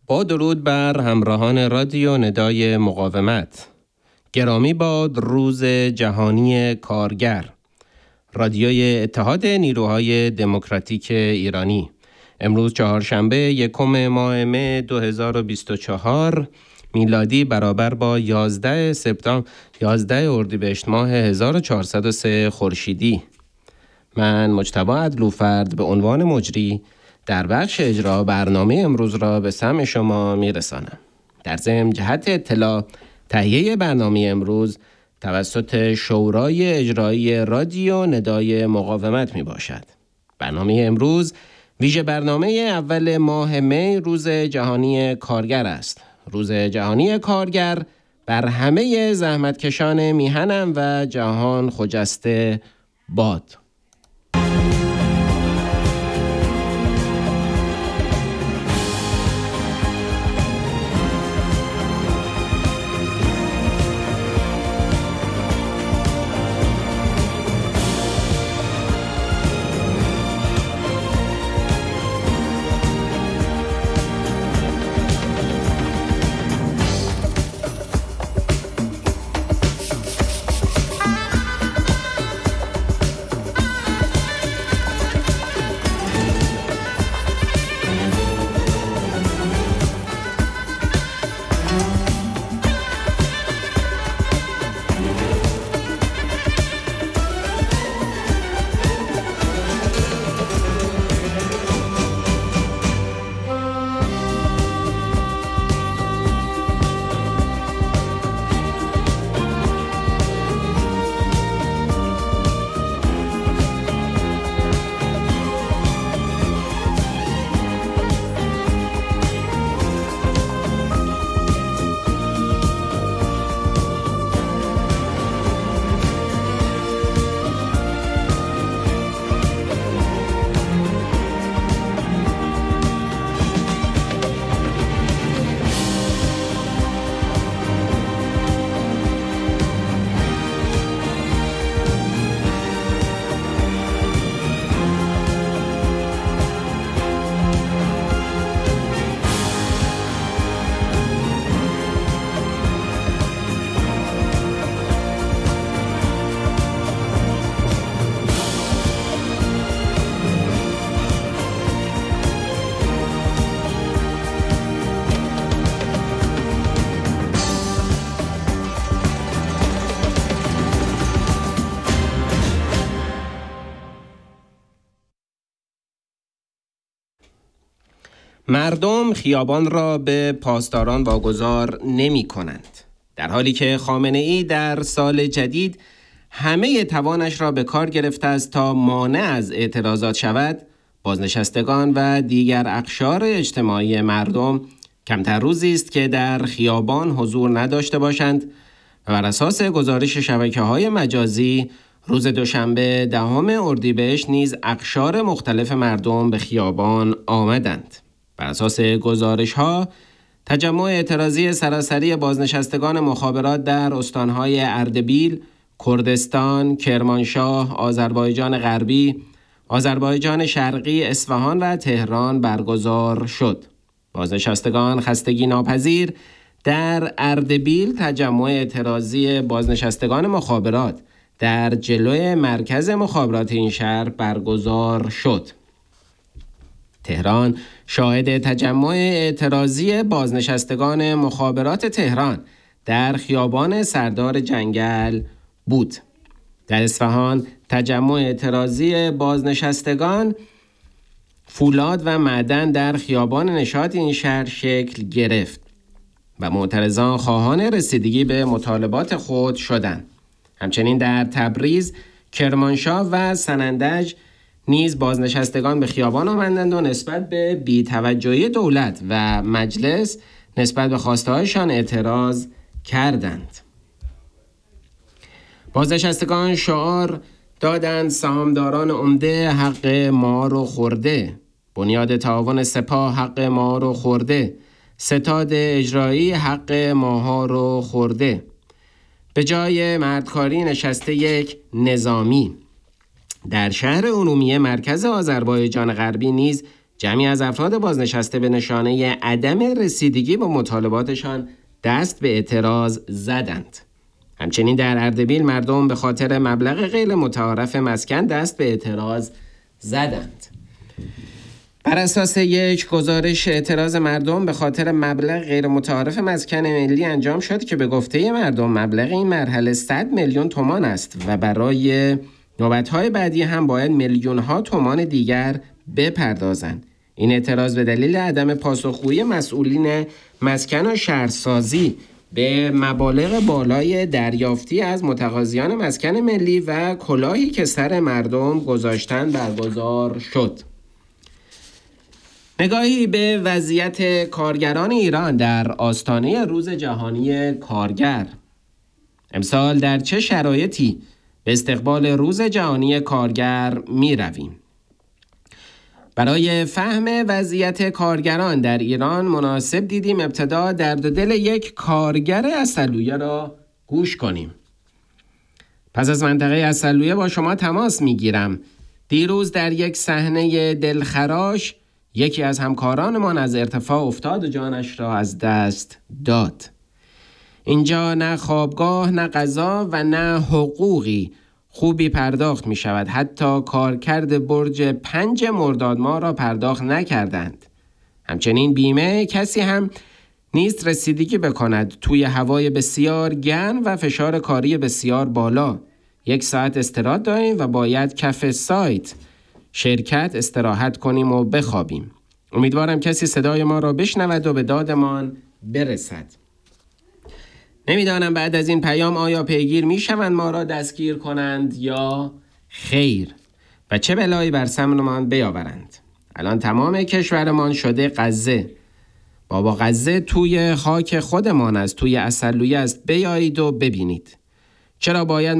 با درود بر همراهان رادیو ندای مقاومت. گرامی باد روز جهانی کارگر. رادیوی اتحاد نیروهای دموکراتیک ایرانی. امروز چهارشنبه 1 ماه مه 2024 میلادی برابر با 11 اردیبهشت ماه 1403 خورشیدی. من مجتبی عدلوفرد به عنوان مجری در بخش اجرا برنامه امروز را به سمع شما میرسانم. در ضمن جهت اطلاع تهیه برنامه امروز توسط شورای اجرایی رادیو ندای مقاومت می باشد. برنامه امروز ویژه برنامه اول ماه می روز جهانی کارگر است. روز جهانی کارگر بر همه زحمتکشان میهنم و جهان خجسته باد. مردم خیابان را به پاسداران واگذار نمی کنند، در حالی که خامنه‌ای در سال جدید همه توانش را به کار گرفته است تا مانع از اعتراضات شود. بازنشستگان و دیگر اقشار اجتماعی مردم کمتر روزی است که در خیابان حضور نداشته باشند و بر اساس گزارش شبکه‌های مجازی روز دوشنبه 10 اردیبهشت نیز اقشار مختلف مردم به خیابان آمدند. بر اساس گزارش‌ها تجمع اعتراضی سراسری بازنشستگان مخابرات در استان‌های اردبیل، کردستان، کرمانشاه، آذربایجان غربی، آذربایجان شرقی، اصفهان و تهران برگزار شد. بازنشستگان خستگی ناپذیر در اردبیل تجمع اعتراضی بازنشستگان مخابرات در جلوی مرکز مخابرات این شهر برگزار شد. تهران شاهد تجمع اعتراضی بازنشستگان مخابرات تهران در خیابان سردار جنگل بود. در اصفهان تجمع اعتراضی بازنشستگان فولاد و معدن در خیابان نشاط این شهر شکل گرفت و معترضان خواهان رسیدگی به مطالبات خود شدند. همچنین در تبریز، کرمانشاه و سنندج نیز بازنشستگان به خیابان آمدند و نسبت به بی‌توجهی دولت و مجلس نسبت به خواسته‌هایشان اعتراض کردند. بازنشستگان شعار دادند سهامداران عمده حق ما رو خورده، بنیاد تعاون سپاه حق ما رو خورده، ستاد اجرایی حق ماها رو خورده. به جای مردکاری نشسته یک نظامی. در شهر ارومیه مرکز آذربایجان غربی نیز جمعی از افراد بازنشسته به نشانه عدم رسیدگی با مطالباتشان دست به اعتراض زدند. همچنین در اردبیل مردم به خاطر مبلغ غیر متعارف مسکن دست به اعتراض زدند. بر اساس یک گزارش، اعتراض مردم به خاطر مبلغ غیر متعارف مسکن ملی انجام شد که به گفته مردم مبلغ این مرحله 100 میلیون تومان است و برای نوبت‌های بعدی هم باید میلیون‌ها تومان دیگر بپردازند. این اعتراض به دلیل عدم پاسخگویی مسئولین مسکن و شهرسازی به مبالغ بالای دریافتی از متقاضیان مسکن ملی و کلاهی که سر مردم گذاشتن برگزار شد. نگاهی به وضعیت کارگران ایران در آستانه روز جهانی کارگر. امسال در چه شرایطی به استقبال روز جهانی کارگر می رویم؟ برای فهم وضعیت کارگران در ایران مناسب دیدیم ابتدا درد دل یک کارگر عسلویه را گوش کنیم. پس از منطقه عسلویه با شما تماس می گیرم. دیروز در یک صحنه دلخراش یکی از همکارانمان از ارتفاع افتاد و جانش را از دست داد. اینجا نه خوابگاه، نه غذا و نه حقوقی خوبی پرداخت می شود. حتی کارکرد برج 5 مرداد ماه را پرداخت نکردند. همچنین بیمه کسی هم نیست رسیدگی بکند توی هوای بسیار گرم و فشار کاری بسیار بالا. 1 ساعت استراحت داریم و باید کف سایت شرکت استراحت کنیم و بخوابیم. امیدوارم کسی صدای ما را بشنود و به دادمان برسد. نمیدانم بعد از این پیام آیا پیگیر میشوند ما را دستگیر کنند یا خیر و چه بلایی بر سرمان بیاورند. الان تمام کشورمان شده غزه. بابا غزه توی خاک خودمان است، توی عسلویه است. بیایید و ببینید. چرا باید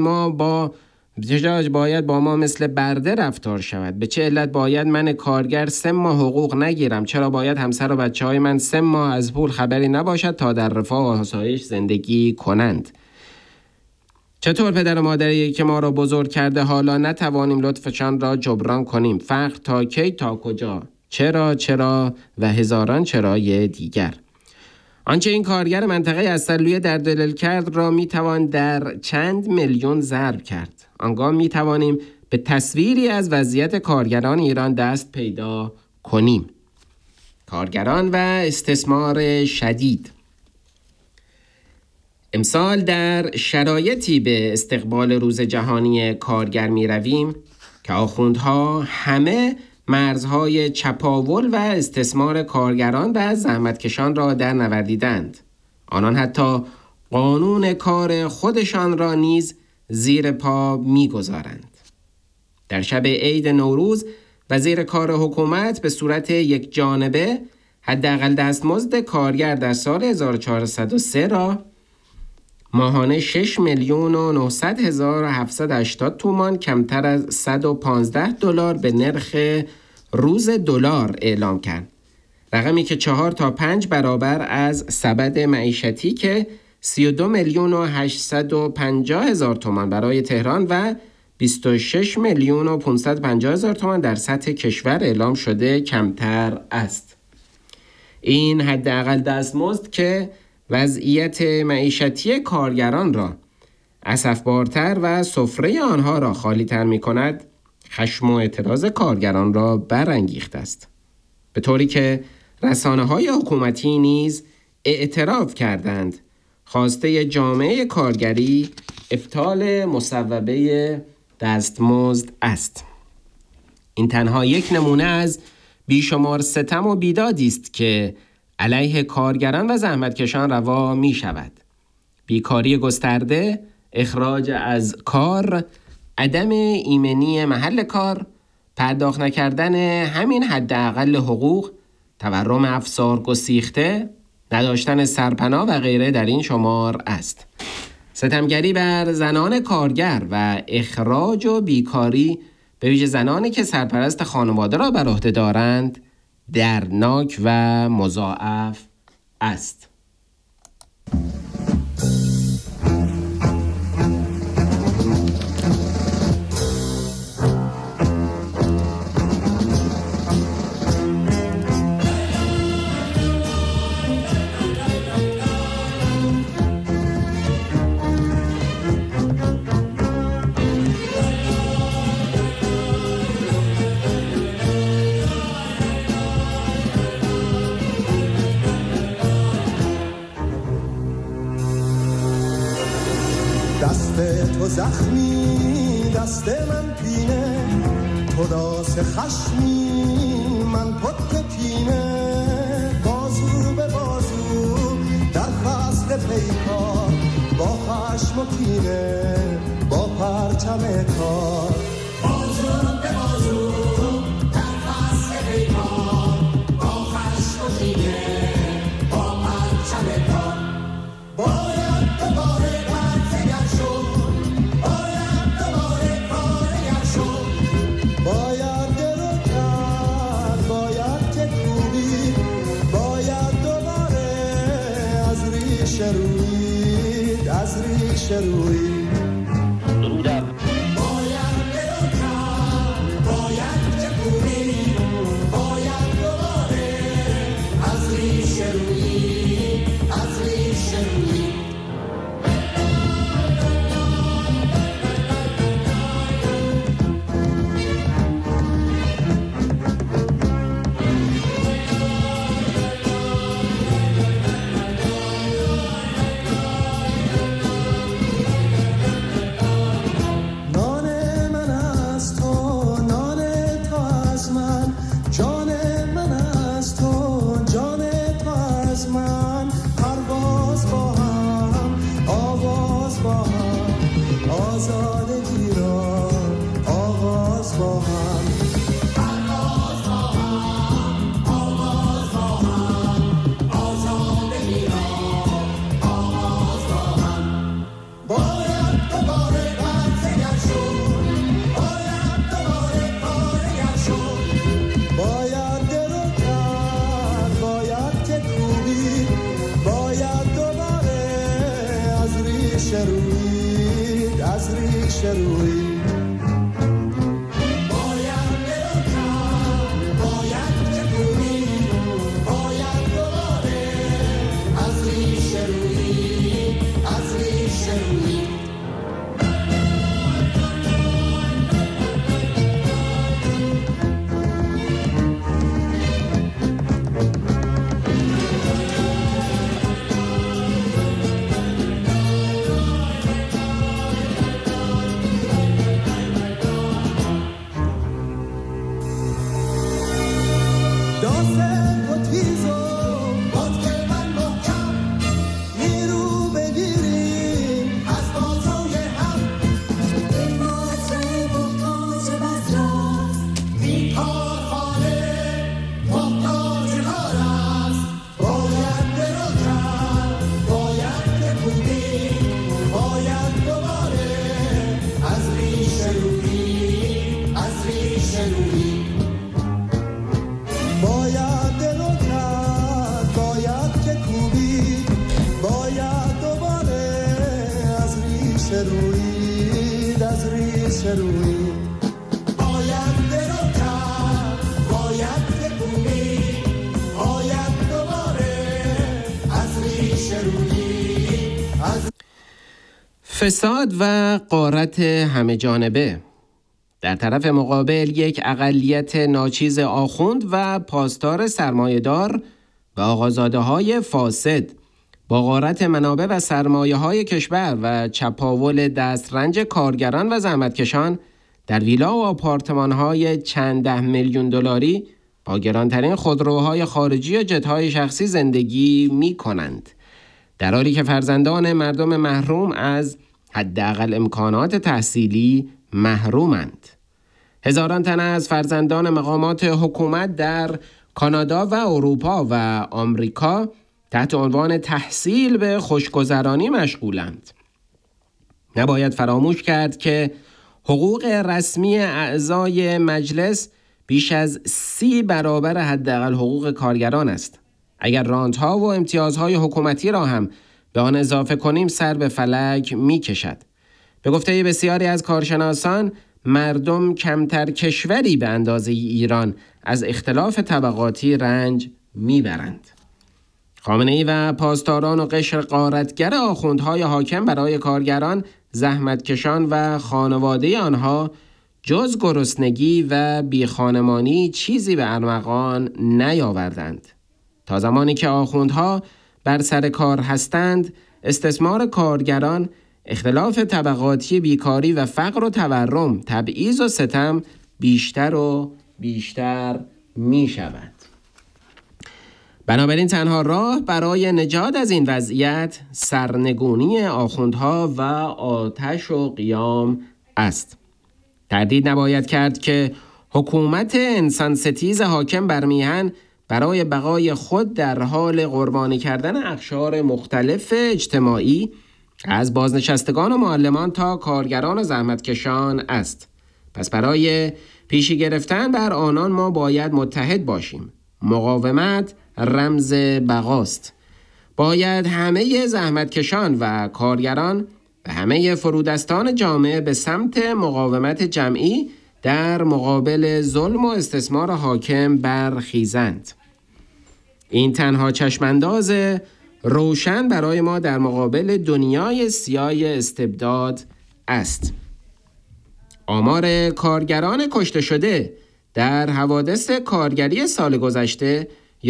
با ما مثل برده رفتار شود؟ به چه علت باید من کارگر 3 ماه حقوق نگیرم؟ چرا باید همسر و بچه‌های من 3 ماه از پول خبری نباشد تا در رفاه و آسایش زندگی کنند؟ چطور پدر و مادری که ما را بزرگ کرده حالا نتوانیم لطفشان را جبران کنیم؟ فقر تا کی، تا کجا؟ چرا و هزاران چرای دیگر. آنچه این کارگر منطقه عسلویه در دل کرد را میتوان در چند میلیون ضرب کرد. آنگاه میتوانیم به تصویری از وضعیت کارگران ایران دست پیدا کنیم. کارگران و استثمار شدید. امسال در شرایطی به استقبال روز جهانی کارگر می رویم که آخوندها همه مرزهای چپاول و استثمار کارگران و زحمتکشان را در نوردیدند. آنان حتی قانون کار خودشان را نیز زیر پا می گذارند. در شب عید نوروز وزیر کار حکومت به صورت یک جانبه حداقل دستمزد کارگر در سال 1403 را ماهانه 6,900,780 تومان کمتر از $115 به نرخ روز دلار اعلام کرد. رقمی که 4 تا 5 برابر از سبد معیشتی که 32,850,000 تومان برای تهران و 26,550,000 تومان در سطح کشور اعلام شده کمتر است. این حداقل دستمزد که وضعیت معیشتی کارگران را اسفبارتر و سفره آنها را خالی تر می کند، خشم و اعتراض کارگران را برانگیخته است. به طوری که رسانه‌های حکومتی نیز اعتراف کردند خواسته جامعه کارگری ابطال مصوبه دستمزد است. این تنها یک نمونه از بیشمار ستم و بیدادی است که علیه کارگران و زحمتکشان روا می شود. بیکاری گسترده، اخراج از کار، عدم ایمنی محل کار، پرداخت نکردن همین حداقل حقوق، تورم افسار گسیخته، نداشتن سرپناه و غیره در این شمار است. ستمگری بر زنان کارگر و اخراج و بیکاری به ویژه زنانی که سرپرست خانواده را بر عهده دارند دردناک و مضاعف است. دست تو زخمی دست من پینه، تو داس خشمی من پتک پینه، بازو به بازو در فصل پیکار، با خشم و کینه با پرچم کار، بازو به بازو در فصل پیکار، با خشم و کینه با پرچم کار. باید دوباره برزگر شد، باید دوباره کارگر شد، باید درو کرد، باید که کوبی، باید دوباره از ریش روید، از ریش روید. باید درو کرد، باید که کوبی، باید دوباره از ریش روید، از ریش روید. فساد و غارت همه جانبه. در طرف مقابل یک اقلیت ناچیز آخوند و پاسدار سرمایه‌دار و آقازاده‌های فاسد با غارت منابع و سرمایه‌های کشور و چپاول دسترنج کارگران و زحمتکشان در ویلا و آپارتمان‌های چند ده میلیون دلاری با گرانترین خودروهای خارجی و جت‌های شخصی زندگی می‌کنند، در حالی که فرزندان مردم محروم از حداقل امکانات تحصیلی محرومند. هزاران تن از فرزندان مقامات حکومت در کانادا و اروپا و آمریکا تحت عنوان تحصیل به خوشگذرانی مشغولند. نباید فراموش کرد که حقوق رسمی اعضای مجلس بیش از 30 برابر حداقل حقوق کارگران است. اگر رانت‌ها و امتیازهای حکومتی را هم به آن اضافه کنیم سر به فلک می کشد. به گفته بسیاری از کارشناسان، مردم کمتر کشوری به اندازه ایران از اختلاف طبقاتی رنج می برند. خامنه‌ای و پاسداران و قشر غارتگر آخوندهای حاکم برای کارگران، زحمتکشان و خانواده آنها جز گرسنگی و بیخانمانی چیزی به ارمغان نیاوردند. تا زمانی که آخوندها بر سر کار هستند، استثمار کارگران اختلاف طبقاتی، بیکاری و فقر و تورم، تبعیض و ستم بیشتر و بیشتر می شود. بنابراین تنها راه برای نجات از این وضعیت سرنگونی آخوندها و آتش و قیام است. تردید نباید کرد که حکومت انسان ستیز حاکم بر میهن برای بقای خود در حال قربانی کردن اقشار مختلف اجتماعی از بازنشستگان و معلمان تا کارگران و زحمتکشان است. پس برای پیشی گرفتن بر آنان ما باید متحد باشیم. مقاومت رمز بقاست. باید همه زحمتکشان و کارگران و همه فرودستان جامعه به سمت مقاومت جمعی در مقابل ظلم و استثمار حاکم برخیزند. این تنها چشمانداز روشن برای ما در مقابل دنیای سیاه استبداد است. آمار کارگران کشته شده در حوادث کارگری سال گذشته 11.3%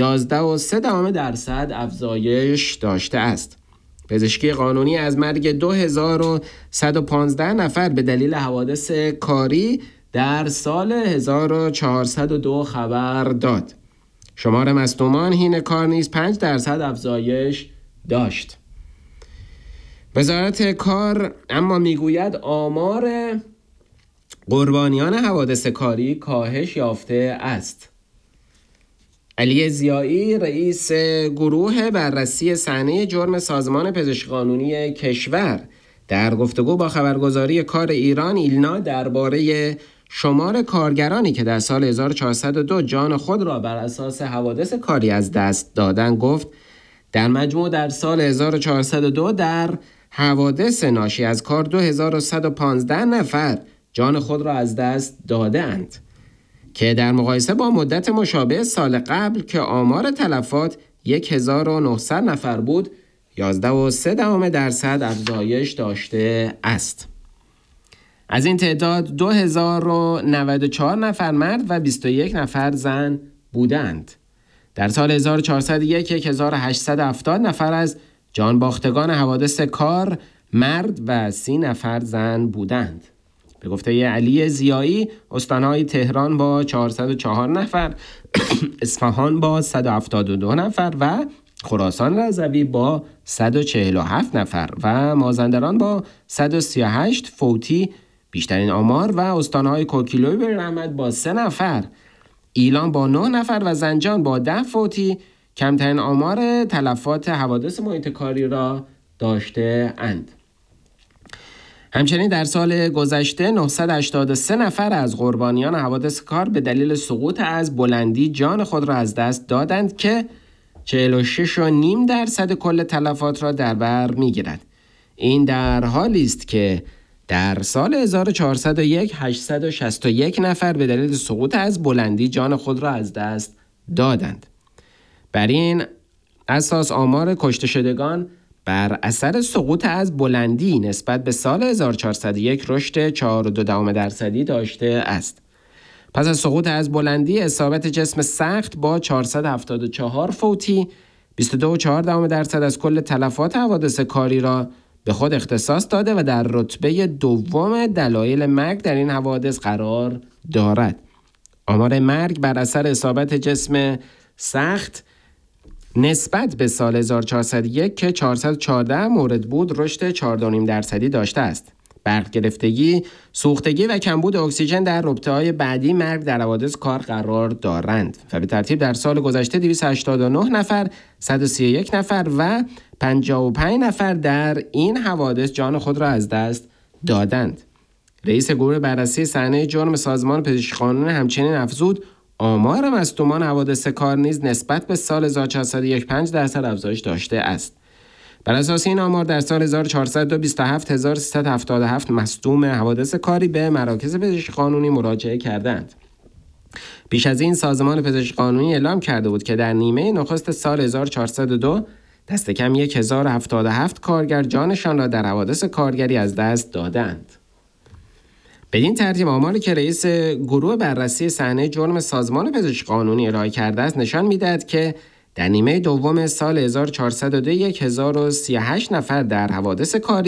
افزایش داشته است. پزشکی قانونی از مرگ 2115 نفر به دلیل حوادث کاری در سال 1402 خبر داد. شمار مصدومان حین کار نیز 5% افزایش داشت. وزارت کار اما میگوید آمار قربانیان حوادث کاری کاهش یافته است. علی ضیایی رئیس گروه بررسی صحنه جرم سازمان پزشکی قانونی کشور در گفتگو با خبرگزاری کار ایران ایلنا درباره شمار کارگرانی که در سال 1402 جان خود را بر اساس حوادث کاری از دست دادند گفت در مجموع در سال 1402 در حوادث ناشی از کار 2115 نفر جان خود را از دست دادند که در مقایسه با مدت مشابه سال قبل که آمار تلفات 1900 نفر بود 11.3% افزایش داشته است. از این تعداد 2094 نفر مرد و 21 نفر زن بودند. در سال 1401 1870 نفر از جانباختگان حوادث کار مرد و 30 نفر زن بودند. به گفته علی ضیایی استانهای تهران با 404 نفر، اصفهان با 172 نفر و خراسان رضوی با 147 نفر و مازندران با 138 فوتی بیشترین آمار و استانهای کوکیلوی به رحمت با 3 نفر، ایلان با 9 نفر و زنجان با 10 فوتی کمترین آمار تلفات حوادث محیط کاری را داشته اند. همچنین در سال گذشته 983 نفر از قربانیان حوادث کار به دلیل سقوط از بلندی جان خود را از دست دادند که 46.5% کل تلفات را در بر می‌گیرد. این در حالی است که در سال 1401 861 نفر به دلیل سقوط از بلندی جان خود را از دست دادند. بر این اساس آمار کشته شدگان بر اثر سقوط از بلندی نسبت به سال 1401 رشد 4.2% داشته است. پس از سقوط از بلندی اصابت جسم سخت با 474 فوتی 22.4% از کل تلفات حوادث کاری را به خود اختصاص داده و در رتبه دوم دلایل مرگ در این حوادث قرار دارد. آمار مرگ بر اثر اصابت جسم سخت نسبت به سال 1401 که 414 مورد بود رشد 4.5% داشته است. برق گرفتگی، سوختگی و کمبود اکسیژن در ربطه‌های بعدی مرگ در حوادث کار قرار دارند و به ترتیب در سال گذشته 289 نفر، 131 نفر و 55 نفر در این حوادث جان خود را از دست دادند. رئیس گروه بررسی صحنه جرم سازمان پزشکی قانونی همچنین افزود آمار مصدومان حوادث کار نیز نسبت به سال 1401 5% افزایش داشته است. بر اساس این آمار در سال 1402 27377 مصدوم حوادث کاری به مراکز پزشکی قانونی مراجعه کردند. پیش از این سازمان پزشکی قانونی اعلام کرده بود که در نیمه نخست سال 1402 دست کم 1077 کارگر جانشان را در حوادث کارگری از دست دادند. بدین ترتیب آماری که رئیس گروه بررسی صحنه جرم سازمان پزشکی قانونی ارائه کرده است نشان می‌دهد که در نیمه دوم سال 1402 1038 نفر در حوادث کاری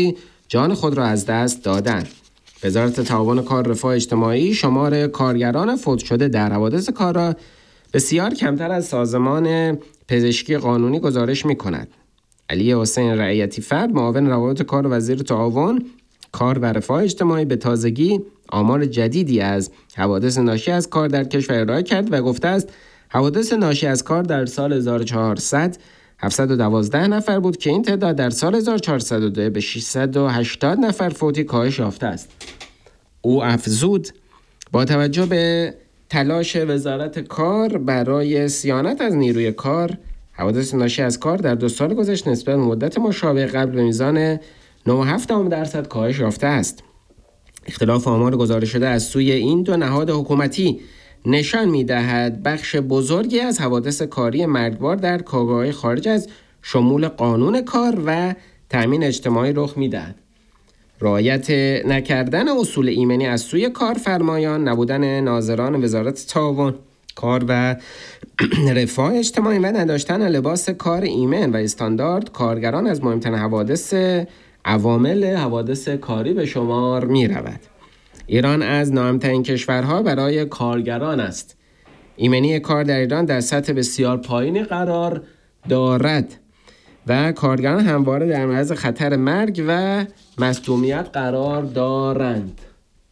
جان خود را از دست دادند. وزارت تعاون کار رفاه اجتماعی شمار کارگران فوت شده در حوادث کار را بسیار کمتر از سازمان پزشکی قانونی گزارش می‌کند. علی حسین رعیتی فرد، معاون روابط کار و وزیر تعاون کار و رفاه اجتماعی، به تازگی آمار جدیدی از حوادث ناشی از کار در کشور ارائه کرد و گفته است حوادث ناشی از کار در سال 1400 712 نفر بود که این تعداد در سال 1402 به 680 نفر فوتی کاهش یافته است. او افزود با توجه به تلاش وزارت کار برای صیانت از نیروی کار، حوادث ناشی از کار در 2 سال گذشته نسبت به مدت مشابه قبل به میزان 9.7% کاهش یافته است. اختلاف آمار گزارش شده از سوی این 2 نهاد حکومتی نشان می‌دهد بخش بزرگی از حوادث کاری مرگبار در کارگاه‌های خارج از شمول قانون کار و تأمین اجتماعی رخ می‌دهد. رعایت نکردن اصول ایمنی از سوی کارفرمایان، نبودن ناظران وزارت تعاون کار و رفاه اجتماعی و نداشتن لباس کار ایمن و استاندارد کارگران از مهمترین عوامل حوادث کاری به شمار می رود. ایران از ناامن‌ترین کشورها برای کارگران است. ایمنی کار در ایران در سطح بسیار پایینی قرار دارد و کارگران همواره در معرض خطر مرگ و مصدومیت قرار دارند.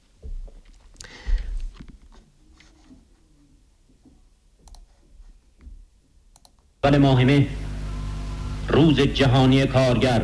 ماه مهر، روز جهانی کارگر.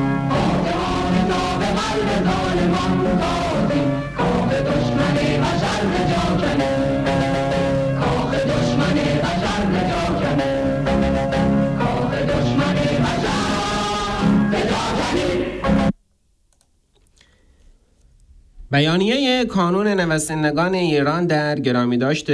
ظالمان قاضی کام دشمن بشر بیانیه کانون نویسندگان ایران در گرامیداشت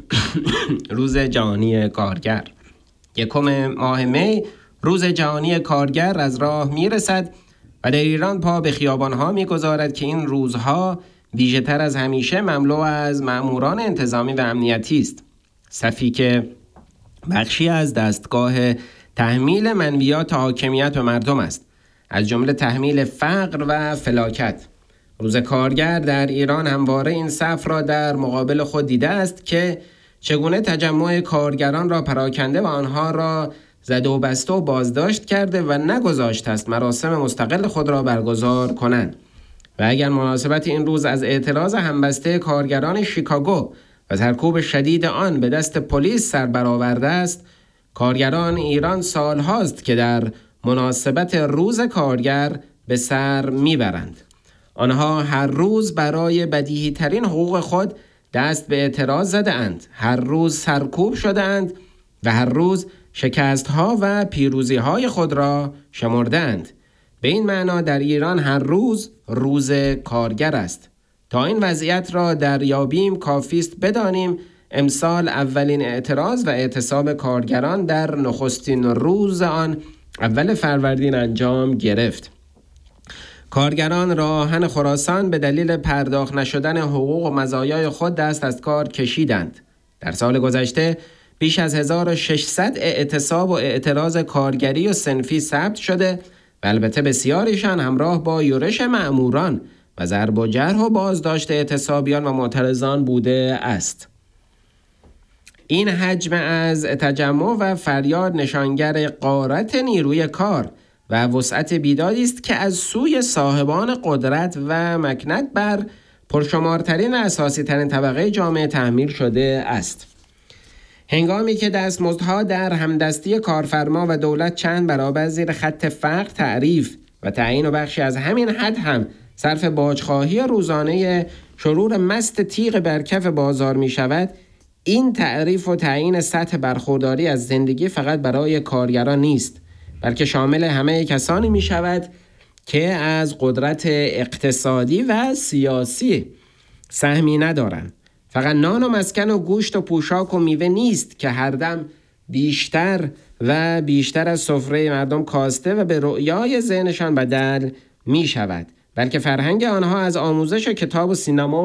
روز جهانی کارگر. 1 ماه می روز جهانی کارگر از راه میرسد و در ایران پا به خیابانها میگذارد که این روزها ویژه‌تر از همیشه مملو از مأموران انتظامی و امنیتی است. صفی که بخشی از دستگاه تحمیل منویات حاکمیت به مردم است، از جمله تحمیل فقر و فلاکت. روز کارگر در ایران همواره این صف را در مقابل خود دیده است که چگونه تجمع کارگران را پراکنده و آنها را زده و بسته و بازداشت کرده و نگذاشته است مراسم مستقل خود را برگزار کنند. و اگر مناسبت این روز از اعتراض همبسته کارگران شیکاگو و سرکوب شدید آن به دست پلیس سر برآورده است، کارگران ایران سالهاست که در مناسبت روز کارگر به سر میبرند. آنها هر روز برای بدیهی ترین حقوق خود دست به اعتراض زده اند، هر روز سرکوب شده اند و هر روز شکست ها و پیروزی های خود را شمرده اند. به این معنا در ایران هر روز روز کارگر است. تا این وضعیت را دریابیم کافی است بدانیم امسال اولین اعتراض و اعتصاب کارگران در نخستین روز آن اول فروردین انجام گرفت. کارگران راهن خراسان به دلیل پرداخت نشدن حقوق و مزایای خود دست از کار کشیدند. در سال گذشته بیش از 1600 اعتصاب و اعتراض کارگری و صنفی ثبت شده و البته بسیاریشان همراه با یورش مأموران و ضرب و جرح و بازداشت اعتصابیان و معترضان بوده است. این حجم از تجمع و فریاد نشانگر غارت نیروی کار و وسعت بیدادی است که از سوی صاحبان قدرت و مکنت بر پرشمارترین و اساسی ترین طبقه جامعه تحمیل شده است. هنگامی که دستمزدها در همدستی کارفرما و دولت چند برابر زیر خط فقر تعریف و تعیین و بخشی از همین حد هم صرف باجخواهی روزانه شرور مست تیغ برکف بازار می شود، این تعریف و تعیین سطح برخورداری از زندگی فقط برای کارگران نیست، بلکه شامل همه کسانی می شود که از قدرت اقتصادی و سیاسی سهمی ندارند. فقط نان و مسکن و گوشت و پوشاک و میوه نیست که هر دم بیشتر و بیشتر از سفره مردم کاسته و به رؤیای ذهنشان بدل می شود، بلکه فرهنگ آنها از آموزش کتاب و سینما